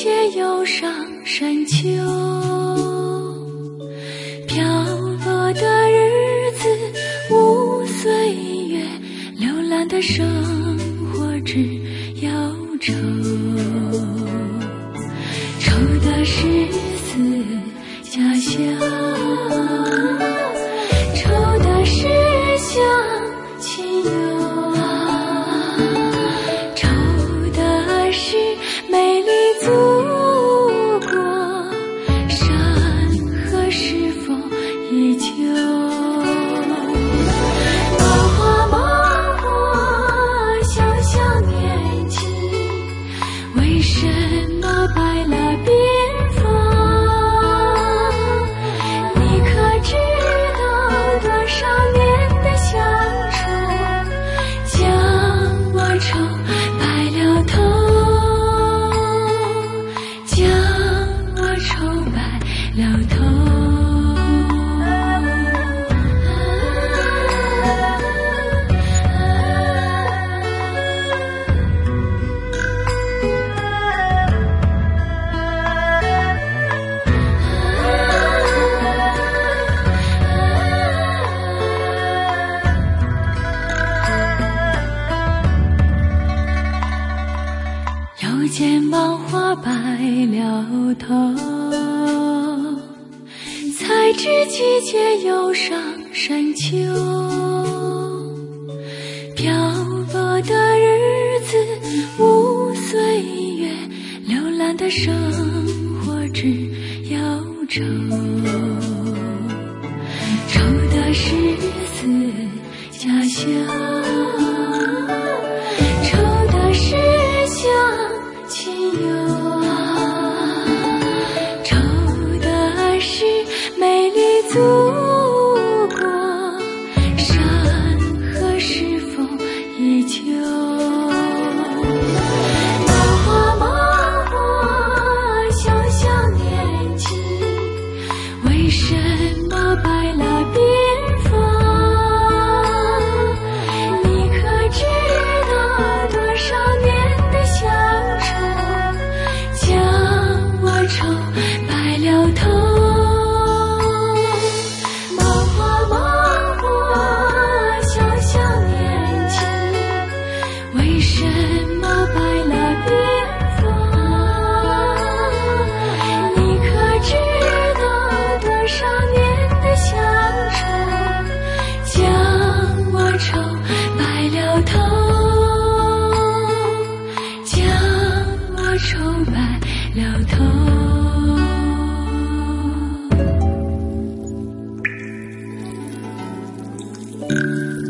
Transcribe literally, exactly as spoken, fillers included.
节又上山丘，漂泊的日子无岁月，流浪的生活只有愁，愁的是思家乡，愁的是想亲友，愁的是美丽祖国，山河是否依旧？漫画漫画想想年纪，为什么白了鬓发？你可知道多少年的乡愁，将我愁白了头，将我愁白了头。又见芒花白了头，才知季节又上山丘，漂泊的日子无岁月，流浪的生活只有愁，愁的是思家乡，愁的是想亲友，愁的是美丽祖国，山河是否依旧？漫画漫画想想年纪，为什么白了鬓发？你可知道多少年的乡愁，将我愁白了头。漫画漫画想想年纪，为什么白了鬓发？你可知道多少年的乡愁，将我愁白了头，将我愁白了头。嗯。